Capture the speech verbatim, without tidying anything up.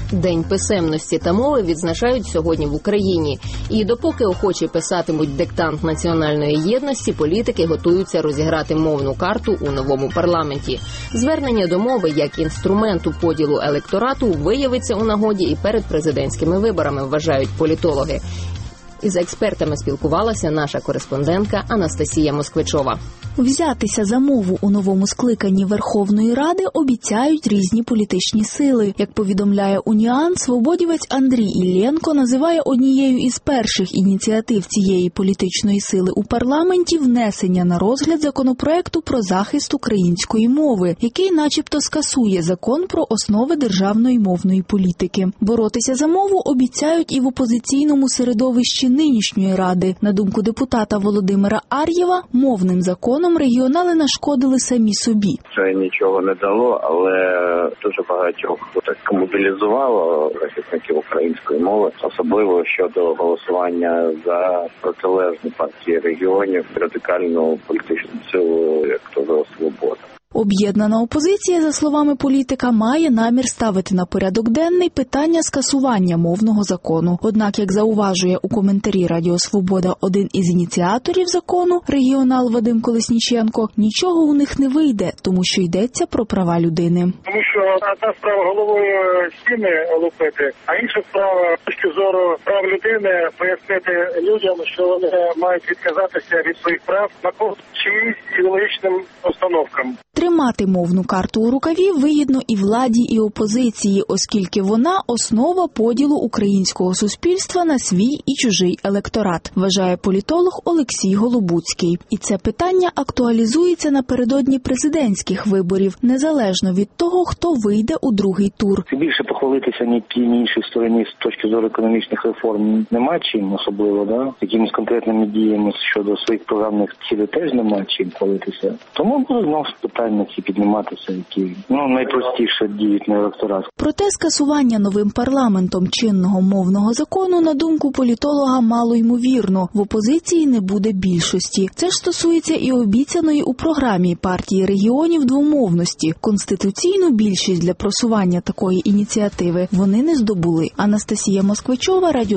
День писемності та мови відзначають сьогодні в Україні. І допоки охочі писатимуть диктант національної єдності, політики готуються розіграти мовну карту у новому парламенті. Звернення до мови як інструменту поділу електорату виявиться у нагоді і перед президентськими виборами, вважають політологи. Із експертами спілкувалася наша кореспондентка Анастасія Москвичова. Взятися за мову у новому скликанні Верховної Ради обіцяють різні політичні сили. Як повідомляє Уніан, свободівець Андрій Іллєнко називає однією із перших ініціатив цієї політичної сили у парламенті внесення на розгляд законопроекту про захист української мови, який начебто скасує закон про основи державної мовної політики. Боротися за мову обіцяють і в опозиційному середовищі нинішньої Ради. На думку депутата Володимира Ар'єва, мовним законом регіонали нашкодили самі собі. Це нічого не дало, але дуже багатьох так мобілізувало захисників української мови, особливо щодо голосування за протилежну партію регіонів, радикальну політичну силу, як то за «Свобода». Об'єднана опозиція, за словами політика, має намір ставити на порядок денний питання скасування мовного закону. Однак, як зауважує у коментарі Радіо Свобода один із ініціаторів закону, регіонал Вадим Колесніченко, нічого у них не вийде, тому що йдеться про права людини. Тому що одна справа головою стіни лупити, а інша справа, з точки зору прав людини, пояснити людям, що вони мають відказатися від своїх прав на користь чиїсь ідеологічним установкам. Тримати мовну карту у рукаві вигідно і владі, і опозиції, оскільки вона – основа поділу українського суспільства на свій і чужий електорат, вважає політолог Олексій Голобуцький. І це питання актуалізується напередодні президентських виборів, незалежно від того, хто вийде у другий тур. Більше похвалитися ні тій, ні іншій стороні з точки зору економічних реформ нема чим особливо, да? Якимись конкретними діями щодо своїх програмних цілей теж нема чим хвалитися. Тому буде знову питання ці підніматися, які ну, найпростіше діють на електорат. Проте скасування новим парламентом чинного мовного закону, на думку політолога, мало ймовірно. В опозиції не буде більшості. Це ж стосується і обіцяної у програмі партії регіонів двомовності. Конституційну більшість для просування такої ініціативи вони не здобули. Анастасія Москвичова, Радіо